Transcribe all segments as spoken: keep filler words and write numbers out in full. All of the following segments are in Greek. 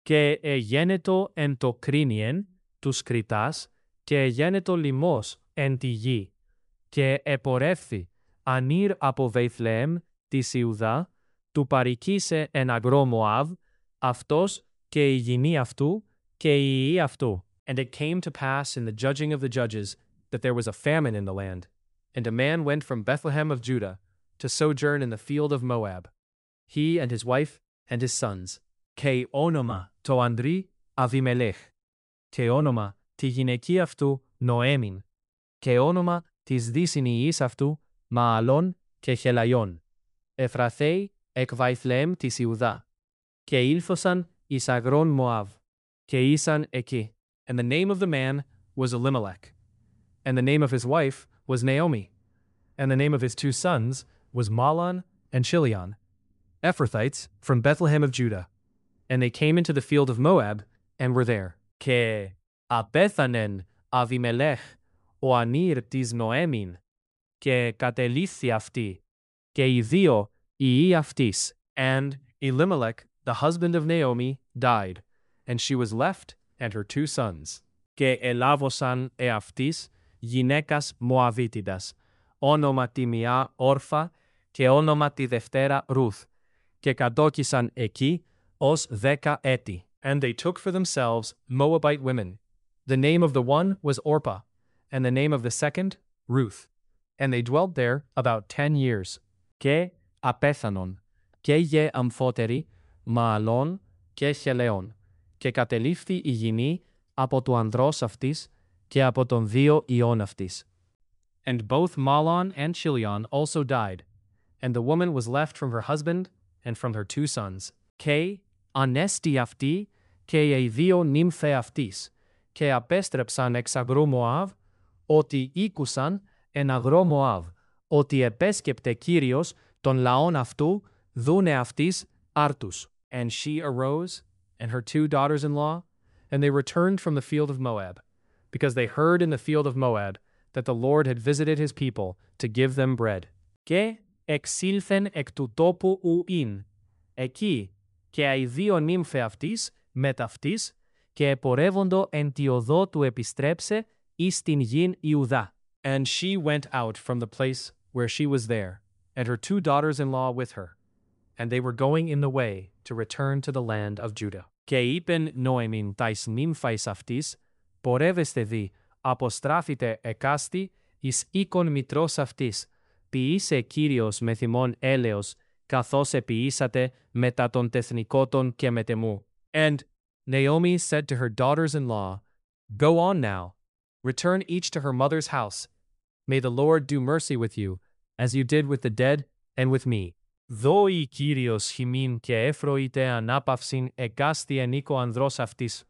Και εγένετο εν το κρίνιεν τους Κριτάς, και εγένετο λιμός εν τη γη. Και επορεύθη ανήρ από Βεϊθλεέμ της Ιουδά, του παρικίσε εν αγρό Μωάβ, αυτός και η γυνή αυτού και οι ιοί αυτού. And it came to pass in the judging of the judges that there was a famine in the land, and a man went from Bethlehem of Judah to sojourn in the field of Moab, he and his wife and his sons. Και όνομα το ανδρί Αβιμελέχ, και όνομα τη γυναική αυτού Νοέμιν, και όνομα της δυσυνειής αυτού Μααλών και Χελαϊών, Εφραθέοι εκ Βαϊθλεέμ της Ιουδά, και ήλθωσαν εις αγρόν Μωάβ, και ήσαν εκεί. And the name of the man was Elimelech, and the name of his wife was Naomi, and the name of his two sons was Mahlon and Chilion, Ephrathites from Bethlehem of Judah. And they came into the field of Moab and were there. Και απέθανεν Αβιμελέχ ο ανήρ της Νοέμιν, και κατελήθη αυτή, και οι δύο ιοί αυτής. And Elimelech, the husband of Naomi, died, and she was left and her two sons. Και ελάβωσαν εαυτής γυναίκας Μωαβίτιδας, όνομα τη μία Όρφα και όνομα τη δευτέρα Ρουθ, και κατόκισαν εκεί ως δέκα έτη. And they took for themselves Moabite women. The name of the one was Orpah, and the name of the second, Ruth. And they dwelt there about ten years. Και απέθανον, και γε αμφότεροι, Μααλών και Χελαιών, και κατελήφθη η γυνή από του ανδρός αυτής και από των δύο ιών αυτής. And both Mahlon and Chilion also died, and the woman was left from her husband and from her two sons. Και ανέστη αυτή και οι δύο νύμφαι αυτής, και απέστρεψαν εξ αγρού Μωάβ, ότι ήκουσαν εν αγρό Μωάβ, ότι επέσκεπτε Κύριος των λαών αυτού, δούνε αυτής άρτους. And she arose, and her two daughters-in-law, and they returned from the field of Moab, because they heard in the field of Moab that the Lord had visited his people to give them bread. Και εξήλθεν εκ του τόπου ουίν, εκεί, και οι δύο νύμφαι αυτής, μετ' αυτής, και επορεύοντο εν τη οδό του επιστρέψε εις την γην Ιουδά. And she went out from the place where she was there, and her two daughters-in-law with her, and they were going in the way to return to the land of Judah. Και είπεν Νόεμιν ταις νύμφαις αυτής, πορεύεστε δι, αποστράφητε εκάστη, εις οίκον μητρός αυτής, ποιήσε Κύριος μεθ' ημών έλεος, καθώς επιήσατε μετά των τεθνικότων και μετεμού. And Naomi said to her daughters-in-law, Go on now, return each to her mother's house. May the Lord do mercy with you, as you did with the dead and with me. Δώει Κύριος χειμήν και έφροητε ανάπαυσιν εκάστη εν οίκο ανδρός αυτής.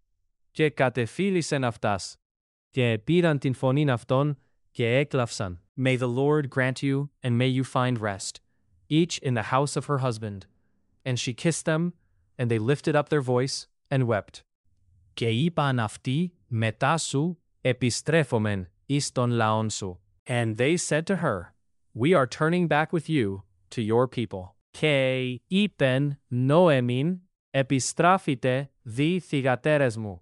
Και κατεφίλησεν αυτάς, και πήραν την φωνήν αυτών, και έκλαυσαν. May the Lord grant you, and may you find rest, each in the house of her husband. And she kissed them, and they lifted up their voice, and wept. Και είπαν αυτοί, μετά σου, επιστρέφομεν εις τον λαόν σου. And they said to her, We are turning back with you to your people. Και είπεν Νόεμιν, επιστράφητε δι θυγατέρες μου.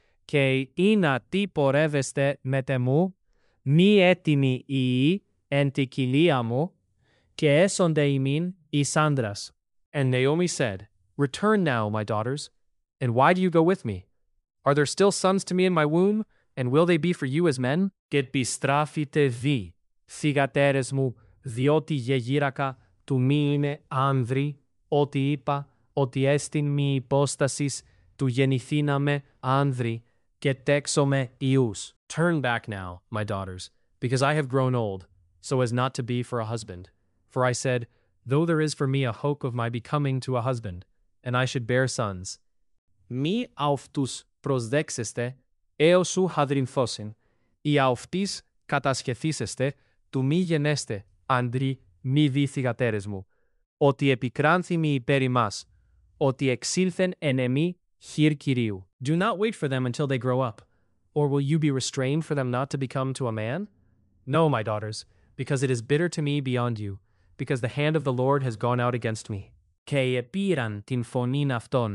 Και ήνα τι πορεύεστε μετεμού, μη έτοιμοι ιοί εν τη κοιλία μου, και έσονται ημίν εις άντρας. And Naomi said, Return now, my daughters, and why do you go with me? Are there still sons to me in my womb, and will they be for you as men? Και επιστράφητε δι, θυγατέρες μου, διότι γεγύρακα του μη είναι άνδρη, ότι είπα, ότι έστιν μη υπόστασης, του γεννηθήναμε άνδρη, και τέξομαι ιούς. Turn back now, my daughters, because I have grown old, so as not to be for a husband. For I said, Though there is for me a hope of my becoming to a husband, and I should bear sons. Μη αυτούς προσδέξεστε, έως σου χαδρινθώσιν, ή αυτής κατασχεθήσεστε, του μη γενέστε, άντροι, μη δι θυγατέρες μου, ότι επικράνθη μη υπέρ ημάς, ότι εξήλθεν εν εμεί χειρ Κυρίου. Do not wait for them until they grow up, or will you be restrained for them not to become to a man? No, my daughters, because it is bitter to me beyond you, because the hand of the Lord has gone out against me. Και επήραν την φωνήν αυτών,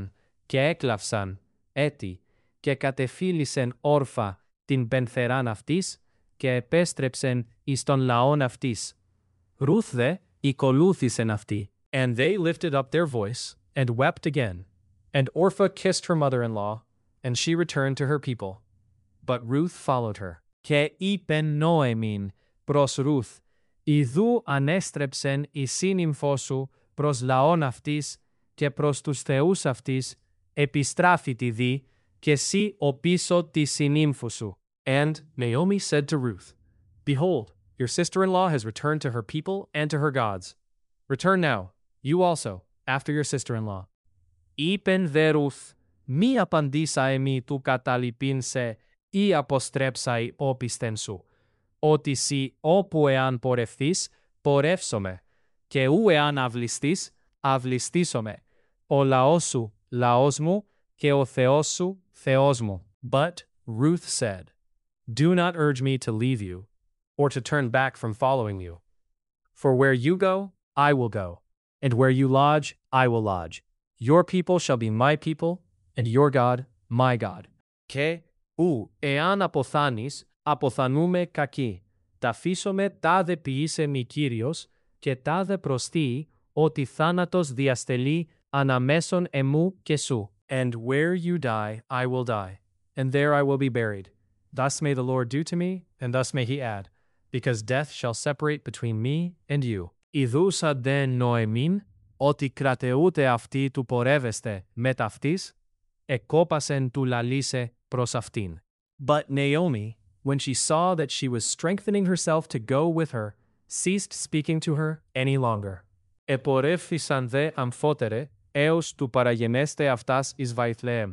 και έκλαυσαν έτη και κατεφύλισεν όρφα την πενθεράν αυτής και επέστρεψεν εις τον λαόν αυτής. Ρούθ δε οικολούθησεν αυτή. And they lifted up their voice and wept again. And Orpah kissed her mother-in-law, and she returned to her people. But Ruth followed her. Και είπεν Νόεμιν προς Ρούθ, «Ιδού ανέστρεψεν η σύνυμφό σου προς λαόν αυτής και προς τους θεούς αυτής, επιστράφητη δι, και σύ ο πίσω τη συνύμφου σου». And Naomi said to Ruth, «Behold, your sister-in-law has returned to her people and to her gods. Return now, you also, after your sister-in-law». Είπεν δε Ρούθ, «Μη απαντήσα εμεί του καταλυπήν σε, ή αποστρέψαι όπισθεν σου, ότι σύ όπου εάν πορευθείς, πορεύσομαι, και ου εάν αυλιστείς, αυλιστήσομαι, ο λαός σου, λαός μου, και ο Θεός σου, Θεός μου». But Ruth said, «Do not urge me to leave you, or to turn back from following you. For where you go, I will go, and where you lodge, I will lodge. Your people shall be my people, and your God, my God. Και ου, εάν αποθάνεις, αποθανούμε κακοί. Ταφήσομαι τάδε ποιήσε μη Κύριος, και τάδε προστεί, ότι θάνατος διαστελεί αναμέσων εμού και σου. And where you die, I will die, and there I will be buried. Thus may the Lord do to me, and thus may he add, because death shall separate between me and you. Ιδούσα δε Νοεμίν, ότι κρατεούται αυτή του πορεύεστε με ταυτής, εκόπασεν του λαλίσε προς αυτήν. But Naomi, when she saw that she was strengthening herself to go with her, ceased speaking to her any longer. Επορεύθησαν δε αμφότερε, έως του παραγενέστε αυτάς εις Βαϊθλεέμ.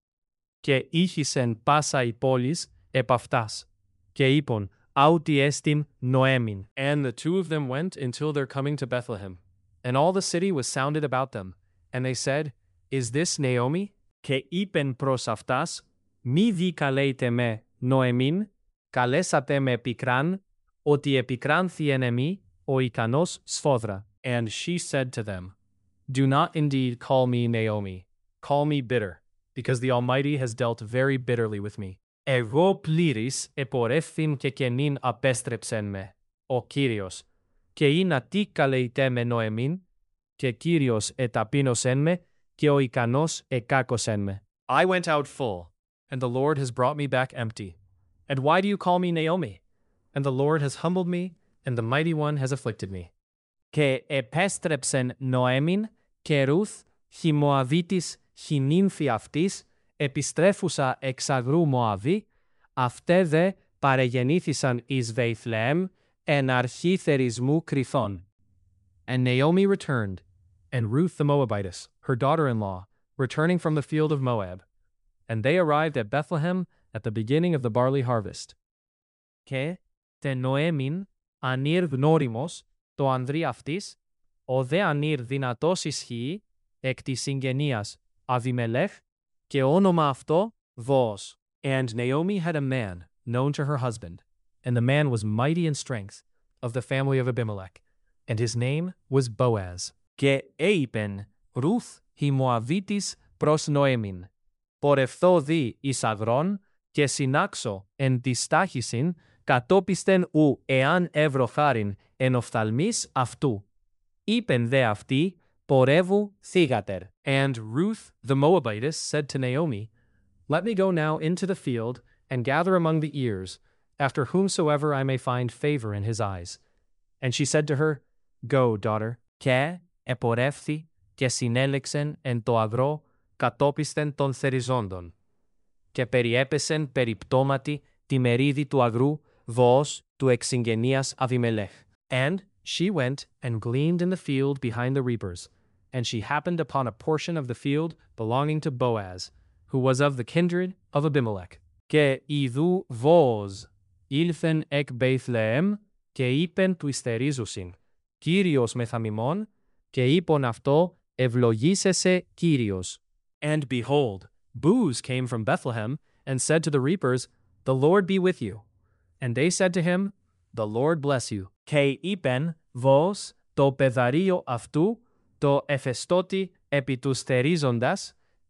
Και ήχησεν πάσα η πόλης επ' αυτάς. Και είπον, «Άουτι έστιμ Νοέμιν». And the two of them went until their coming to Bethlehem. And all the city was sounded about them. And they said, «Is this Naomi?» Και είπεν προς αυτάς, «Μη δι καλέιτε με Νοεμίν, καλέσατε με πικράν, ότι επικράνθη εν εμεί ο ικανός σφόδρα». And she said to them, «Do not indeed call me Naomi, call me bitter, because the Almighty has dealt very bitterly with me. Εγώ πλήρης επορεύθην και καινήν απέστρεψεν με, ο Κύριος, και είναι τι καλέιτε με Νοεμίν, και Κύριος εταπείνωσεν με, και ο ικανός εκάκωσεν με. I went out full, and the Lord has brought me back empty. And why do you call me Naomi? And the Lord has humbled me, and the Mighty One has afflicted me. Και επέστρεψεν Νοέμιν και Ρούθ, χι Μωαβίτης, χι νύμφη αυτής, επιστρέφουσα εξ αγρού Μωαβή, αυτέ δε παρεγεννήθησαν εις Βεϊθλεέμ, εν αρχή θερισμού κρυθών. And Naomi returned, and Ruth the Moabitess, her daughter-in-law, returning from the field of Moab. And they arrived at Bethlehem at the beginning of the barley harvest. Και τε Νοέμιν, ανήρ γνώριμος, το ανδρή αυτής, ο δε ανήρ δυνατός ισχύει, εκ της συγγενείας Αβιμελέχ, και όνομα αυτό Βόος. And Naomi had a man known to her husband, and the man was mighty in strength, of the family of Abimelech, and his name was Boaz. Και έιπεν Ρούθ η Μωαβίτης προς Νοέμιν, πορευθώ δι εις αγρόν, και συνάξω εν της τάχυσιν, κατόπιστεν ου εάν εύρω χάριν εν οφθαλμής αυτού. Είπεν δε αυτή, πορεύου θύγατερ. And Ruth the Moabitess said to Naomi, Let me go now into the field, and gather among the ears, after whomsoever I may find favor in his eyes. And she said to her, Go, daughter. Και επορεύθη και συνέλεξεν εν το αγρό, κατόπιστεν των θεριζόντων. Και περιέπεσεν περιπτώματι τη μερίδη του αγρού, Βόος του εξυγγενείας Αβιμελέχ. And she went and gleaned in the field behind the reapers, and she happened upon a portion of the field belonging to Boaz, who was of the kindred of Abimelech. Και ιδού Βόος ήλθεν εκ Μπεϊθλεέμ, και είπεν του υστερίζουσιν, Κύριος μεθαμιμών, και είπον αυτό, ευλογήσεσαι Κύριος. And behold, Boaz came from Bethlehem, and said to the reapers, The Lord be with you. And they said to him, The Lord bless you. Και είπεν Βόος το πεδαρίο αυτού, το εφεστότη επί τους θερίζοντας,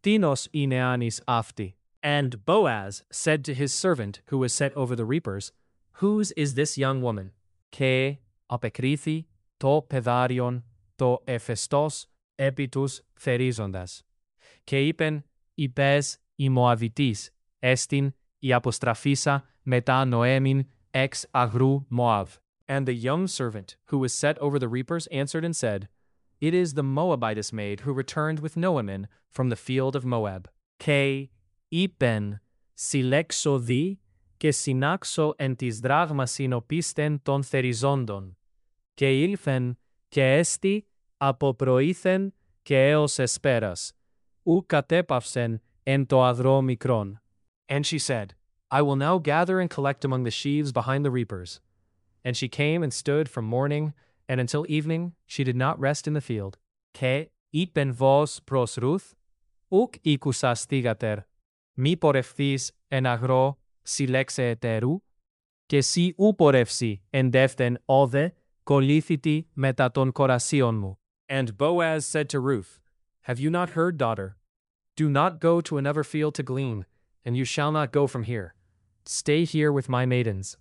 Tinos είναι anis αυτή. And Boaz said to his servant who was set over the reapers, Whose is this young woman? Και απεκρίθη το παιδάριον το εφεστός επί τους θερίζοντας. Και είπεν, είπες η Μωαβιτής, έστιν η αποστραφίσα μετά Νοέμιν εξ αγρού Moav. And the young servant who was set over the reapers answered and said, It is the Moabitess maid who returned with Noamin from the field of Moab. Και είπεν, συλλέξω δι και συνάξω εν της δράγμασιν οπίστεν των θεριζόντων. Και ήλθεν και έστι από προήθεν και έως εσπέρας, ου κατέπαυσεν εν το αδρό μικρόν. And she said, I will now gather and collect among the sheaves behind the reapers. And she came and stood from morning, and until evening she did not rest in the field. Και είπεν βος προς Ρουθ, ουκ ήκουσας θύγατερ, μη πορευθείς εν αγρό συλλέξε ετέρου, και σύ ου πορεύσει εν δεύθεν όδε, κολλήθητη μετά των κορασίων μου. And Boaz said to Ruth, Have you not heard, daughter? Do not go to another field to glean, and you shall not go from here. Stay here with my maidens.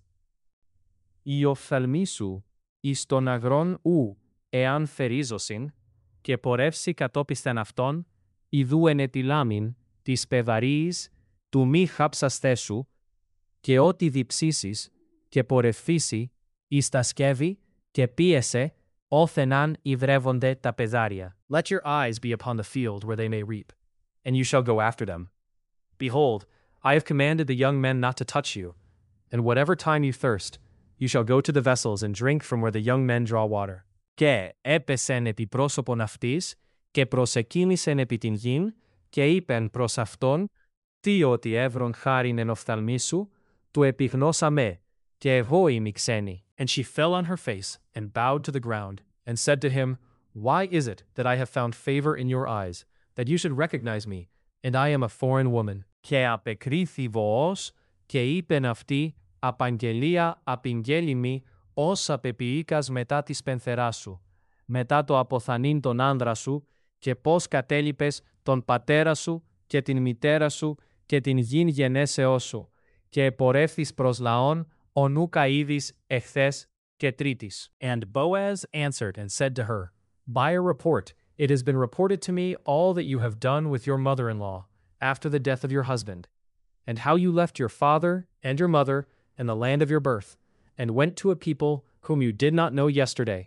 Η οφθαλμή σου εις τον αγρόν ου, εάν θερίζωσιν, και πορεύσει κατόπισθεν αυτόν, ιδού ενετιλάμιν, της πεδαρίης, του μη χάψαστέ σου, και ό,τι διψήσεις, και πορευθήσει, εις τα σκεύη, και πίεσε, όθεναν υδρεύονται τα πεδάρια. Let your eyes be upon the field where they may reap, and you shall go after them. Behold, I have commanded the young men not to touch you, and whatever time you thirst, you shall go to the vessels and drink from where the young men draw water. Και έπεσεν επί πρόσωπον αυτής, και προσεκίνησεν επί την γην, και είπεν προς αυτόν, τι ότι έβρον χάριν εν οφθαλμή σου, του επιγνώσαμε, και εγώ είμαι ξένη. And she fell on her face, and bowed to the ground, and said to him, Why is it that I have found favor in your eyes, that you should recognize me, and I am a foreign woman? Και απεκρίθη Βοός, και είπεν αυτή, απαγγελία απηγγέλιμη, ως απεποιήκας μετά της πενθεράς σου, μετά το αποθανήν τον άνδρα σου, και πώς κατέλειπες τον πατέρα σου, και την μητέρα σου, και την γην γενέσεώς σου, και επορεύθης προς λαόν, ονούκα είδης εχθές και τρίτης. And Boaz answered and said to her, By a report, it has been reported to me all that you have done with your mother-in-law, after the death of your husband, and how you left your father and your mother and the land of your birth, and went to a people whom you did not know yesterday.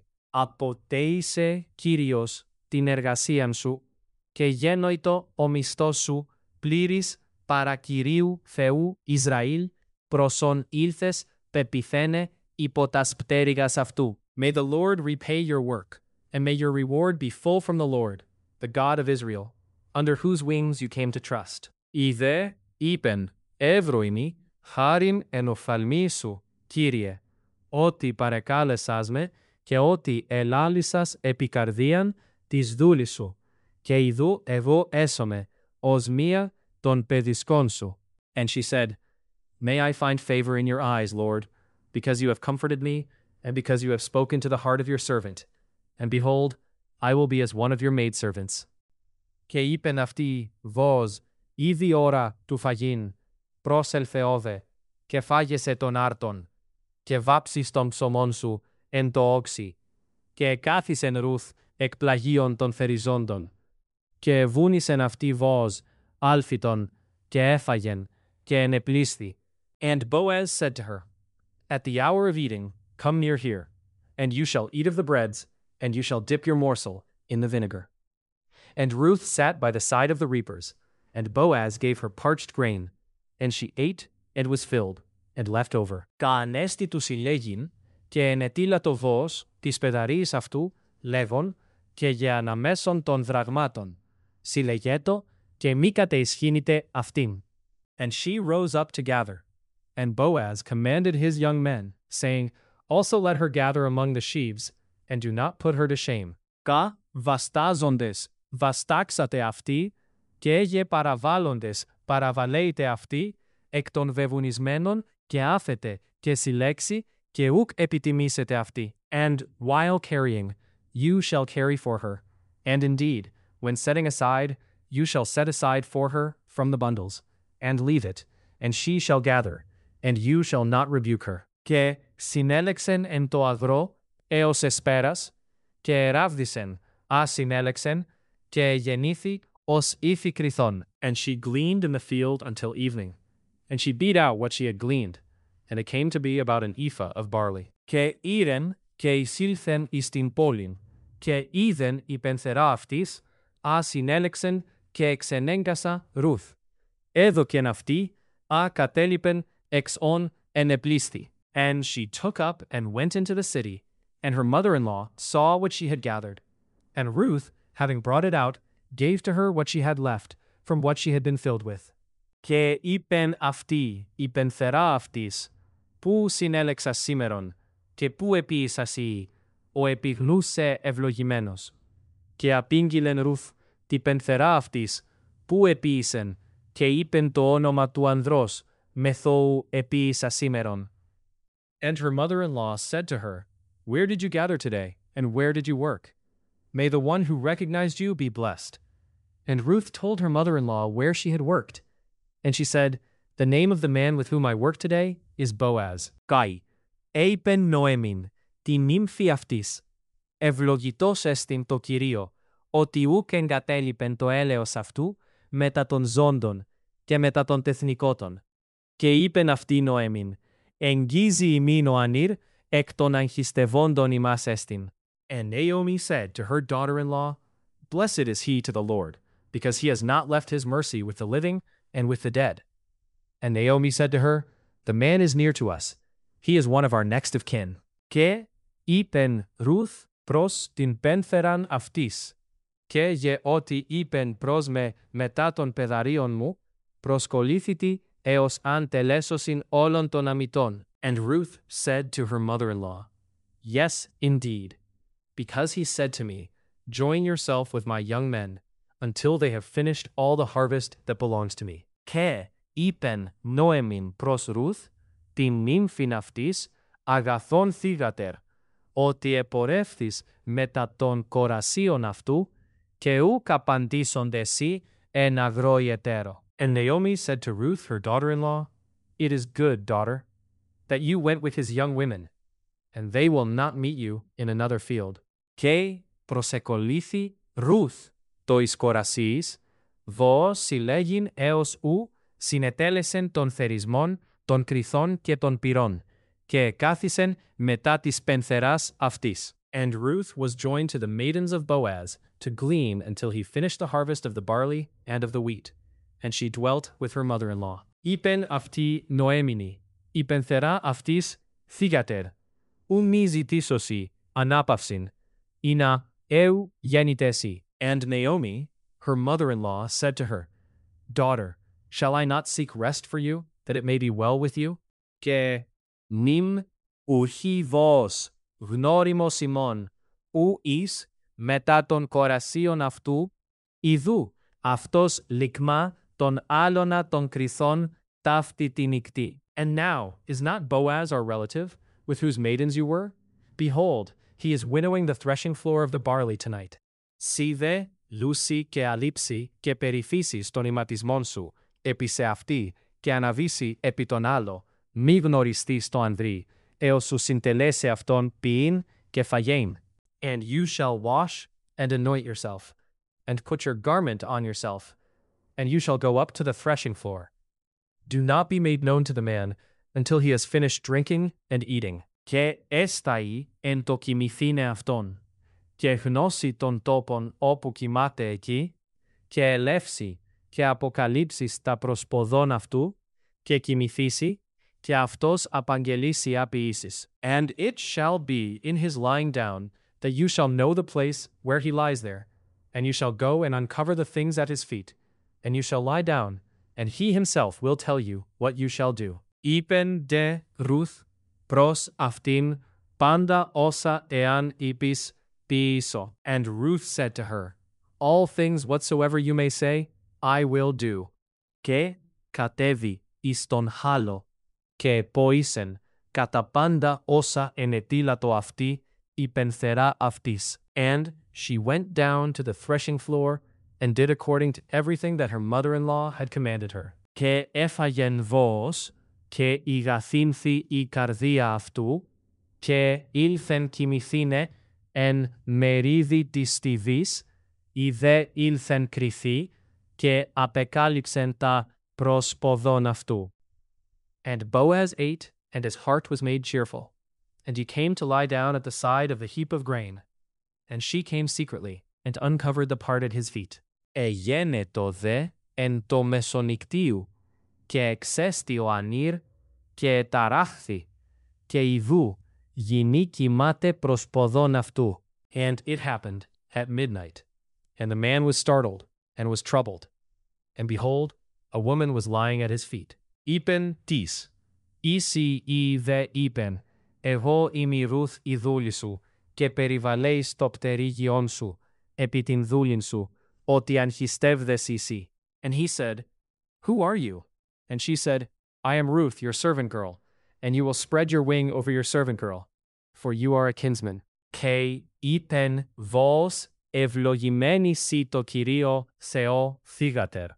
Αποτέησε Κύριος την εργασίαν σου, και γέννοητο ο μισθός σου, πλήρης παρά Κυρίου Θεού Ισραήλ, προσον ήλθες πεπιθένε υπό τας πτέρυγας αυτού. May the Lord repay your work, and may your reward be full from the Lord, the God of Israel, under whose wings you came to trust. Ιδέ είπεν, εύρωιμη, χάριν εν οφθαλμή σου, Κύριε, ότι παρεκάλεσάς με και ότι ελάλησας επί καρδίαν της δούλης σου, και ιδού εγώ έσωμαι, ως μία των παιδισκών σου. And she said, May I find favor in your eyes, Lord, because you have comforted me, and because you have spoken to the heart of your servant. And behold, I will be as one of your maidservants. Και είπεν αυτή, Βος, ήδη ώρα του φαγειν, πρόσελθε όδε, και φάγεσαι τον άρτον, και βάψεις τον ψωμόν σου εν το όξι, και εκάθισεν Ρουθ εκ πλαγίων των θεριζόντων, και εβούνησεν αυτή Βος, άλφιτον, και έφαγεν, και ενεπλήσθη. And Boaz said to her, At the hour of eating, come near here, and you shall eat of the breads, and you shall dip your morsel in the vinegar. And Ruth sat by the side of the reapers, and Boaz gave her parched grain, and she ate and was filled, and left over. Καανέστη του συλλέγειν, και ενετήλα το Βος της πεδαρίης αυτού, λέγον, και για αναμέσων των δραγμάτων, συλλεγέτο, και μη κατεισχύνητε αυτήν. And she rose up to gather. And Boaz commanded his young men, saying, Also let her gather among the sheaves, and do not put her to shame. Κα βαστάζοντες βαστάξατε αυτοί, και έγε παραβάλλοντες παραβαλέητε αυτοί, εκ των βεβουνισμένων, και άφετε, και συλλέξει, και ουκ επιτιμήσετε αυτοί. And while carrying, you shall carry for her. And indeed, when setting aside, you shall set aside for her from the bundles, and leave it, and she shall gather, and you shall not rebuke her. Και συνέλεξεν εν το αγρό έως εσπέρας, και εράβδισεν α συνέλεξεν, και γεννήθη ως ήθη κριθών. And she gleaned in the field until evening, and she beat out what she had gleaned, and it came to be about an ephah of barley. Και ήρεν και εισήλθεν εις την πόλην, και είδεν η πενθερά αυτής, α συνέλεξεν και εξενέγκασα Ρουθ. Έδωκεν αυτή, α κατέλειπεν εξ όν ενεπλήσθη. And she took up and went into the city, and her mother-in-law saw what she had gathered. And Ruth, having brought it out, gave to her what she had left, from what she had been filled with. Και είπεν αυτή, η πενθερά αυτής, πού συνέλεξα σήμερον, και πού επίησα σοι, ο επιγνούσε ευλογημένος. Και απήγγειλεν Ρουθ, τη πενθερά αυτής, πού επίησεν, και είπεν το όνομα του ανδρός, μεθόου επίησα σήμερον. And her mother-in-law said to her, Where did you gather today, and where did you work? May the one who recognized you be blessed. And Ruth told her mother-in-law where she had worked. And she said, The name of the man with whom I work today is Boaz. Kai, Eipen Noemin, τη νύμφη αυτής. Ευλογητός εστιν το Κυρίο, ότι ουκ εγκατέλειπεν το έλεος αυτού μετά των ζώντων και μετά των τεθνικότων. Και είπεν αυτή Νοέμιν, εγγίζει ημίν ο ανήρ, εκ των αγχιστευόντων ημάς εστιν. And Naomi said to her daughter-in-law, Blessed is he to the Lord, because he has not left his mercy with the living and with the dead. And Naomi said to her, The man is near to us. He is one of our next of kin. Και είπεν Ruth προς την πένθεραν αυτής. Και γε ότι είπεν προς με μετά των παιδαρίων μου, προσκολήθητη έως αν τελέσωσιν όλων των αμιτών. And Ruth said to her mother-in-law, Yes, indeed, because he said to me, Join yourself with my young men, until they have finished all the harvest that belongs to me. Και είπεν Νόεμιν προς Ruth, την νύμφην αυτής, αγαθόν θύγατερ, ότι επορεύθης μετά των κορασίων αυτού, και ουκ απαντήσονται σοι εν αγρό ιετέρω. And Naomi said to Ruth, her daughter-in-law, It is good, daughter, that you went with his young women, and they will not meet you in another field. Και προσεκολήθη Ruth το εις κορασίης, δω συλλέγειν έως ου συνετέλεσεν των θερισμών, των κριθών και των πυρών, και εκάθισεν μετά της πενθεράς αυτής. And Ruth was joined to the maidens of Boaz to glean until he finished the harvest of the barley and of the wheat. And she dwelt with her mother-in-law. Είπεν αυτή Νοέμινη, η πενθερά αυτής θύγατερ, ου μη ζητήσωσι ανάπαυσιν, ινα εου γεννητέσι. And Naomi, her mother-in-law, said to her, Daughter, shall I not seek rest for you, that it may be well with you? Και νυμ ουχή βος γνώριμος ημών, ου εις μετά των κορασίων αυτού, ιδού αυτός λικμά των άλωνα των κριθών ταύτη τη νυκτή. And now, is not Boaz our relative, with whose maidens you were? Behold, he is winnowing the threshing floor of the barley tonight. Σι δε λούσι και αλείψει και περιφύσεις των ηματισμών σου, επί σε αυτή, και αναβήσει επί τον άλλο, μη γνωριστείς το ανδρή, έως σου συντελέσει αυτόν ποιήν και φαγέιν. And you shall wash and anoint yourself, and put your garment on yourself, and you shall go up to the threshing floor. Do not be made known to the man until he has finished drinking and eating. Και έσταει εν το κοιμηθήνε αυτόν, και γνώσει των τόπων όπου κοιμάται εκεί, και ελεύσει και αποκαλύψεις τα προσποδών αυτού, και κοιμηθήσει, και αυτός απαγγελίσει αποιήσεις. And it shall be in his lying down, that you shall know the place where he lies there, and you shall go and uncover the things at his feet, and you shall lie down, and he himself will tell you what you shall do. Είπεν δε Ruth προς αυτήν πάντα όσα εάν είπεις ποιήσω. And Ruth said to her, All things whatsoever you may say, I will do. Και κατέβη εις τον χάλο, και επόησεν κατά πάντα όσα ενετήλατο αυτή η πενθερά αυτής. And she went down to the threshing floor and did according to everything that her mother-in-law had commanded her. Και έφαγεν Βόος, και ηγαθήνθη η καρδία αυτού, και ήλθεν κοιμηθήνε εν μερίδι της στιβής, η δε ήλθεν κριθή, και απεκάλυψεν τα προς ποδών αυτού. And Boaz ate, and his heart was made cheerful. And he came to lie down at the side of the heap of grain. And she came secretly, and uncovered the part at his feet. Εγένετο δε εν το μεσονυκτίου, και εξέστη ο ανήρ, και ταράχθη, και ιδού γυνή κοιμάται προς ποδών αυτού. And it happened at midnight. And the man was startled, and was troubled. And behold, a woman was lying at his feet. Είπεν τις, ήσι ή δε είπεν, εγώ είμαι η Ρουθ η δούλη σου, και περιβαλέεις το πτερίγιον σου, επί την δούλην σου, ότι αγχιστεύδες εσύ. And he said, Who are you? And she said, I am Ruth, your servant girl, and you will spread your wing over your servant girl, for you are a kinsman. Και είπεν Βόος, ευλογημένη σοι το Κυρίο Θεό θύγατερ,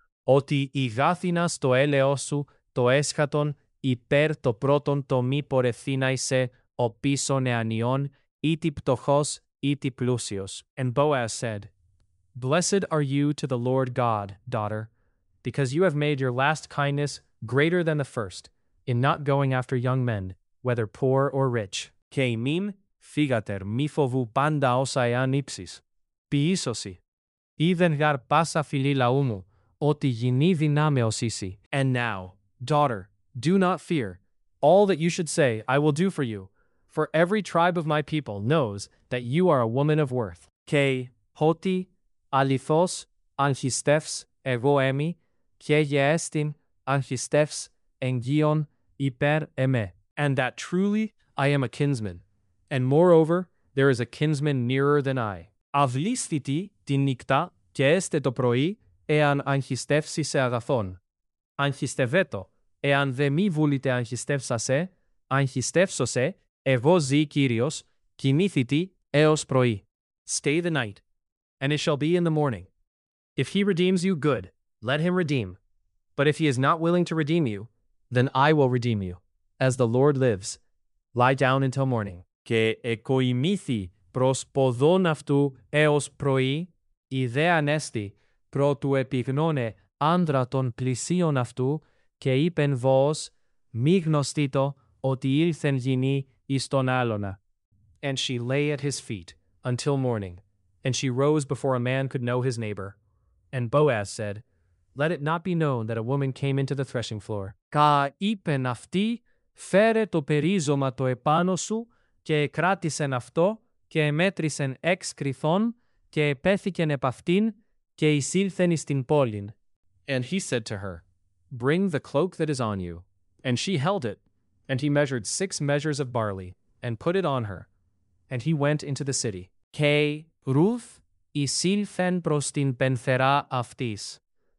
ότι ηγάθηνας το έλεος σου το έσχατον υπέρ το πρώτον το μη πορευθύναϊσε ο πίσων εανιών, ήτι πτωχός, ήτι πλούσιος. And Boaz said, Blessed are you to the Lord God, daughter, because you have made your last kindness greater than the first, in not going after young men, whether poor or rich. Και ημίν, φύγατερ μη φοβού πάντα όσα εάν ύψεις. Ποιήσωσι. Είδεν γαρ πάσα φυλή λαού μου, ότι γινή δυνάμεως ήσι. And now, daughter, do not fear. All that you should say, I will do for you, for every tribe of my people knows that you are a woman of worth. Και, ότι, αληθώς, αγχιστεύς, εγώ έμι, και γεέστην, αγχιστεύς, εγγύον, υπέρ εμέ. And that truly I am a kinsman. And moreover, there is a kinsman nearer than I. Αυλίσθητη την νύκτα, και έστε το πρωί, εάν αγχιστεύσει σε αγαθόν. Αγχιστευέτο, εάν δε μη βούλητε αγχιστεύσασε, αγχιστεύσωσε, εγώ ζει Κύριος, κοιμήθητη έως πρωί. Stay the night, and it shall be in the morning. If he redeems you, good, let him redeem. But if he is not willing to redeem you, then I will redeem you. As the Lord lives, lie down until morning. Και εκοημήθη προς ποδών αυτού έως πρωί, η δε ανέστη, προ του επιγνώνε άντρα των πλησίων αυτού, και είπεν Βόος, μη γνωστήτω, ότι ήλθεν γυνή εις τον άλλονα. And she lay at his feet, until morning, and she rose before a man could know his neighbor. And Boaz said, Let it not be known that a woman came into the threshing floor. Κα είπεν αυτή, φέρε το περίζωμα το επάνω σου, και εκράτησεν αυτό, και εμέτρησεν εξ κριθών, και επέθηκεν επ' αυτήν, και εισήλθεν εις την πόλην. And he said to her, Bring the cloak that is on you. And she held it, and he measured six measures of barley, and put it on her. And he went into the city. Και Ρουθ εισήλθεν προς την πενθερά αυτής.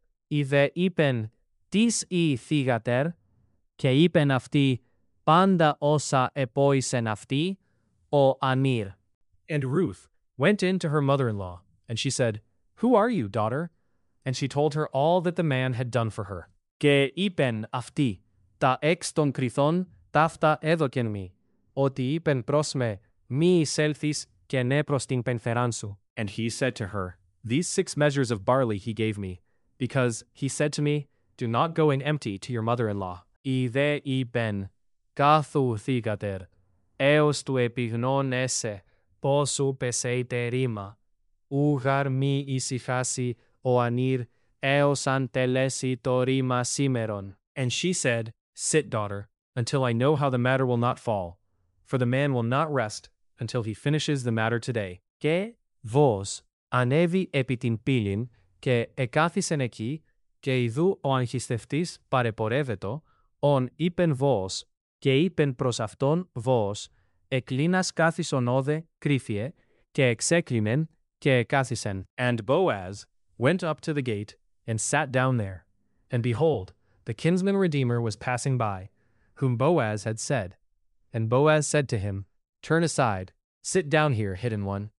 Η δε είπεν, τις ή θύγατερ, και είπεν αυτή, πάντα όσα επόησεν αυτή, ο ανήρ. And Ruth went in to her mother-in-law, and she said, Who are you, daughter? And she told her all that the man had done for her. Και είπεν αυτή, τα εξ των κριθών ταύτα έδωκεν μη, ότι είπεν προς με, μη εισέλθεις και ναι προς την πενθεράν σου. And he said to her, These six measures of barley he gave me, because he said to me, Do not go in empty to your mother-in-law. Η δε είπεν, κάθου θύγατερ, έως του επιγνών έσαι, πόσου πεσέιτε ρήμα, ούγαρ μη ησυχάσει ο ανήρ, έως αν τελέσει το ρήμα σήμερον. And she said, Sit, daughter, until I know how the matter will not fall, for the man will not rest until he finishes the matter today. Και Βόος ανέβη επί την πύλην, και εκάθισεν εκεί, και ιδού ο αγχιστευτής παρεπορεύετο, ον είπεν Βόος, και είπεν προς αυτόν Βόος, εκλίνας κάθισον όδε κρύφιε, και εξέκλεινεν, και εκάθισεν. And Boaz went up to the gate, and sat down there. And behold, the kinsman redeemer was passing by, whom Boaz had said. And Boaz said to him, Turn aside, sit down here, hidden one.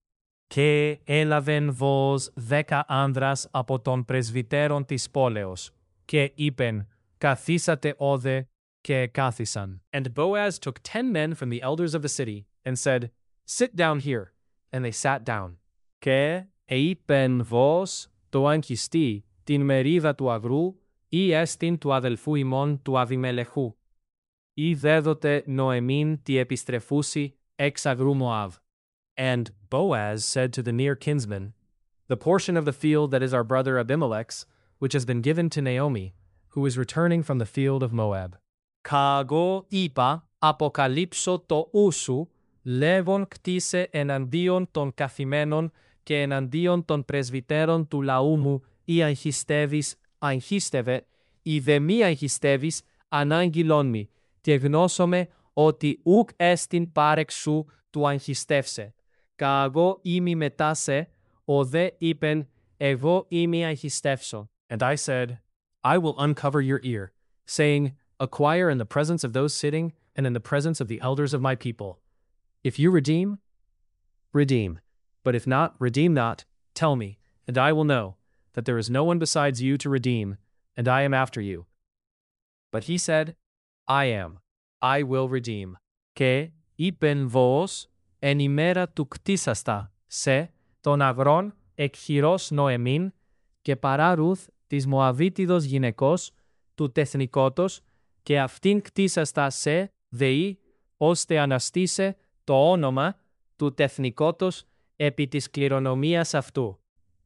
Και έλαβεν Βόος δέκα άνδρας από των πρεσβυτέρων της πόλεως, και είπεν, καθίσατε όδε, και εκάθισαν. And Boaz took ten men from the elders of the city, and said, sit down here. And they sat down. Και εείπεν Βόος το αγχιστή την μερίδα του αγρού, ή έστιν του αδελφού ημών του Αβιμελεχού. Ή δέδοτε Νοεμίν τη επιστρεφούση εξ αγρού Μωάβ. And Boaz said to the near kinsman, the portion of the field that is our brother Abimelech's, which has been given to Naomi, who is returning from the field of Moab. Καγώ είπα, αποκαλύψω το ου σου, λέβον κτίσε εναντίον των καθημένων και εναντίον των πρεσβυτέρων του λαού μου, ή αγχιστεύεις, αγχίστευε, ή δε μη αγχιστεύεις, ανάγγειλον μη, και γνώσομαι ότι ουκ έστιν πάρεξ σου του αγχιστεύσε. Καγώ είμαι μετά σε, ο δε είπεν, εγώ είμαι αγχιστεύσω. And I said, I will uncover your ear, saying, acquire in the presence of those sitting and in the presence of the elders of my people. If you redeem, redeem. But if not, redeem not, tell me, and I will know that there is no one besides you to redeem, and I am after you. But he said, I am, I will redeem. Και είπεν Βόος, εν ημέρα του κτίσαστα, σε, τον αγρόν, εκ χειρός Νοεμίν, και παρά Ρουθ, της Μωαβίτιδος γυναικός, του τεθνικότος, και αυτήν κτίσαστα σε, δεή, ώστε αναστήσε το όνομα του τεθνικότος επί της κληρονομίας αυτού.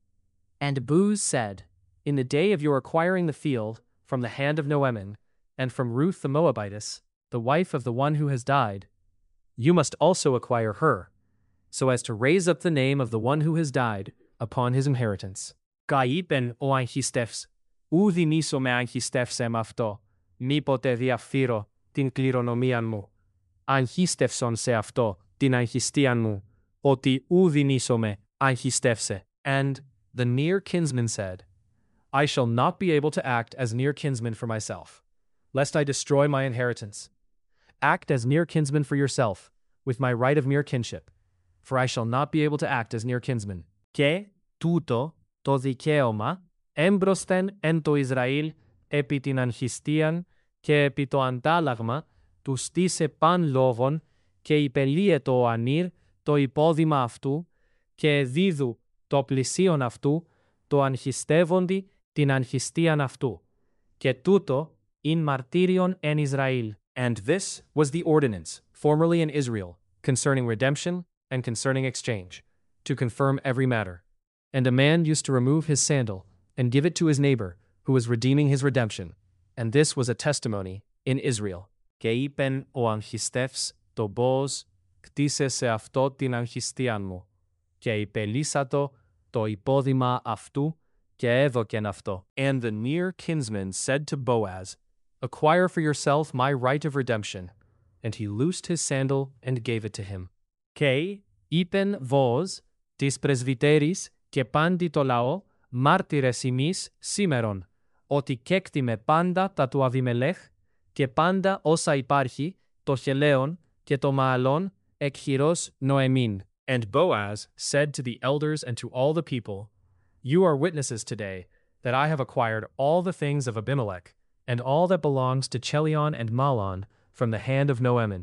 And Boaz said, in the day of your acquiring the field from the hand of Noemin, and from Ruth the Moabitess, the wife of the one who has died, you must also acquire her, so as to raise up the name of the one who has died upon his inheritance. Καείπεν ο αγχιστεύς, ου δινήσω με αγχιστεύσεμ αυτό, μήποτε διαφύρω την κληρονομίαν μου. Αγχίστευσον σε αυτό την αγχιστίαν μου, ότι ου δινήσω με αγχιστεύσε. And the near kinsman said, I shall not be able to act as near kinsman for myself, lest I destroy my inheritance. Act as near kinsman for yourself, with my right of near kinship, for I shall not be able to act as near kinsman. Και τούτο το δικαίωμα έμπροσθεν εν το Ισραήλ επί την αγχιστίαν και επί το αντάλλαγμα του στήσε παν λόγων και υπελύετο ο ανήρ το υπόδημα αυτού και δίδου το πλησίον αυτού το αγχιστεύοντι την αγχιστίαν αυτού. Και τούτο ειν μαρτύριον εν Ισραήλ. And this was the ordinance formerly in Israel concerning redemption and concerning exchange, to confirm every matter. And a man used to remove his sandal and give it to his neighbor who was redeeming his redemption. And this was a testimony in Israel. Και είπεν ο αγχιστεύς το Μπόος, κτίσε σε αυτό την αγχιστίαν μου. Και υπελύσατο το υπόδημα αυτού και έδωκεν αυτό. And the near kinsman said to Boaz, acquire for yourself my right of redemption. And he loosed his sandal and gave it to him. Και είπεν Βόος, της πρεσβυτέρης και πάντι το λαό, μάρτυρες ημείς σήμερον, ότι κέκτημε πάντα τα του Αβιμελέχ και πάντα όσα υπάρχει, το χελαίον και το μααλόν εκ χειρός Νοεμίν. And Boaz said to the elders and to all the people, you are witnesses today that I have acquired all the things of Abimelech and all that belongs to Chelion and Mahlon from the hand of Noemin.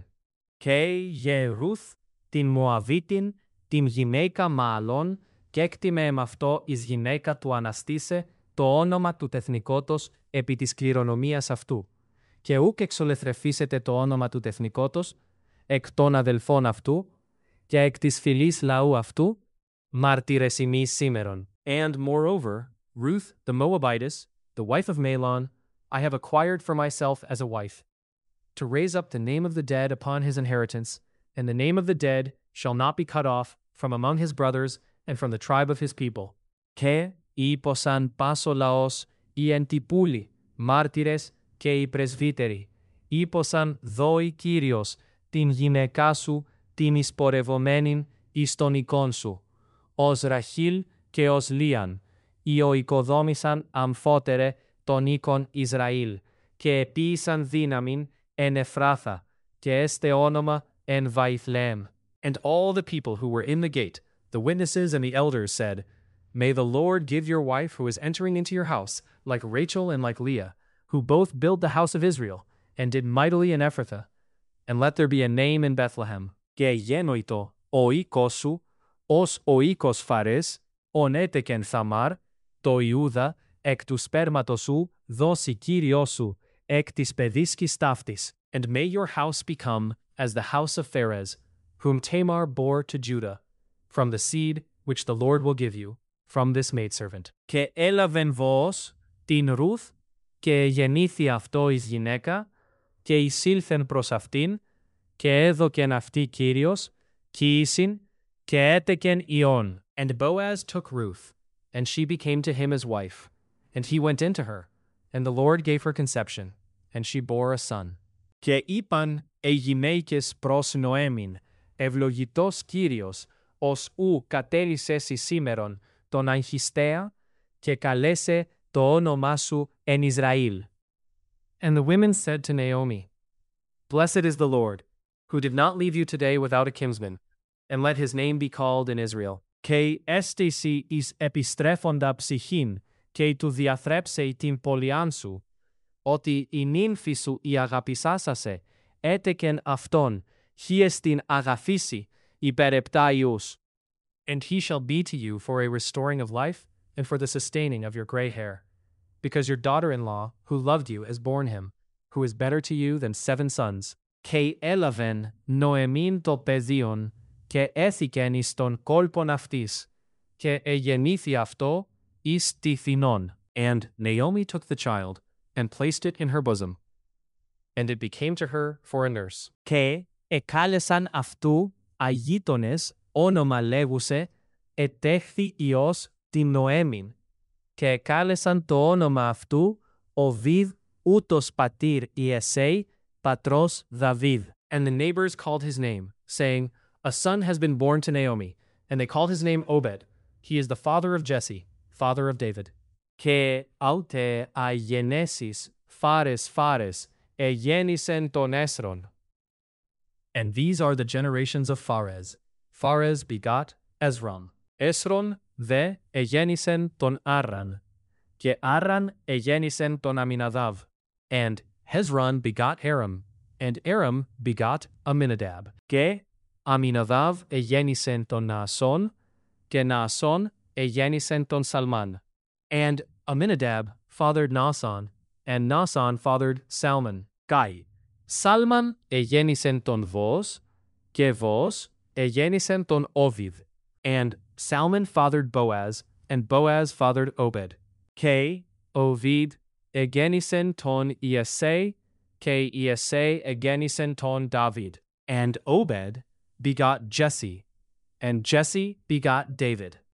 Και γε Ρουθ, την Μωαβίτην, την γυναίκα Μααλών, και έκτιμε εμ' αυτό εις γυναίκα του αναστήσε το όνομα του τεθνικότος επί της κληρονομίας αυτού. Και ούκ εξολεθρεφίσετε το όνομα του τεθνικότος εκ των αδελφών αυτού και εκ της φυλής λαού αυτού, μάρτυρες ημείς σήμερον. And moreover, Ruth the Moabitess, the wife of Mahlon, I have acquired for myself as a wife, to raise up the name of the dead upon his inheritance, and the name of the dead shall not be cut off from among his brothers and from the tribe of his people. Και είποσαν πάσο λαός, οι εν τη πούλη, μάρτυρες και οι πρεσβύτεροι, είποσαν δόη Κύριος την γυναικά σου, την εισπορευομένην εις τον οικών σου, ως Ραχήλ και ως Λίαν, οι ο οικοδόμησαν αμφότερε τον οίκον Ισραήλ, και επίησαν δύναμην εν Εφράθα, και έστε όνομα εν Βαϊθλεέμ. And all the people who were in the gate, The witnesses and the elders said, "May the Lord give your wife who is entering into your house, like Rachel and like Leah, who both built the house of Israel, and did mightily in Ephrathah. And let there be a name in Bethlehem. Και γένοητο ο οίκος σου, ως ο οίκος Φαρές, ονέτεκεν Θαμάρ, το Ιούδα, εκ του σπέρματος σου, δώσει Κύριος σου, εκ της παιδίσκης ταύτης. And may your house become as the house of Pharez, whom Tamar bore to Judah, from the seed which the Lord will give you, from this maidservant. Και έλαβεν Βοός την Ρουθ, και γεννήθη αυτό εις γυναίκα, και εισήλθεν προς αυτήν, και έδωκεν αυτή Κύριος, κοίησιν, και έτεκεν Ιών. And Boaz took Ruth, and she became to him as wife, and he went into her, and the Lord gave her conception, and she bore a son. Και είπαν οι γυναίκες προς Νοέμιν, ευλογητός Κύριος, ως ου κατέλυσες εις σήμερον τον αγχιστέα, και καλέσε το όνομά σου εν Ισραήλ. And the women said to Naomi, Blessed is the Lord, who did not leave you today without a kinsman, and let his name be called in Israel. Και έστηση εις επιστρέφοντα ψυχήν, και του διαθρέψει την πολιάν σου, ότι η νύμφη σου η αγαπησάσασε, έτεκεν αυτόν, χίες την αγαθήσει, υπέρ επτά ιούς. And he shall be to you for a restoring of life, and for the sustaining of your gray hair, because your daughter-in-law, who loved you, has borne him, who is better to you than seven sons. Και έλαβεν Νοεμίν το παιδίον, και έθηκεν εις τον κόλπον αυτής, και εγεννήθη αυτό εις τη θυνών. And Naomi took the child, and placed it in her bosom, and it became to her for a nurse. Και εκάλεσαν αυτού αγείτονες, όνομα λέγουσε, ετέχθη Υιός την Νοέμιν, και εκάλεσαν το όνομα αυτού Οβίδ, ούτως πατήρ Ιεσέη, πατρός Δαβίδ. And the neighbors called his name, saying, A son has been born to Naomi, and they called his name Obed. He is the father of Jesse, father of David. Και αούτε αγενέσεις Φάρες Φάρες, εγέννησεν τον Έσρον. And these are the generations of Pharez. Pharez begot Ezron. Esron δε εγέννησεν τον Άραν. Και Άραν εγέννησεν τον Αμιναδάβ. And Hezron begot Aram. And Aram begot Aminadab. Και Αμιναδάβ εγέννησεν τον Naasson. Και Naasson εγέννησεν τον Salman. And Aminadab fathered Naasson. And Naasson fathered Salmon. Gai. Salman εγέννησεν τον Βος. Και Βος εγέννησεν τον Ovid. And Salmon fathered Boaz, and Boaz fathered Obed. Και Ovid εγέννησεν τον Ιεσέ, και Ιεσέ εγέννησεν τον David. And Obed begot Jesse, and Jesse begot David.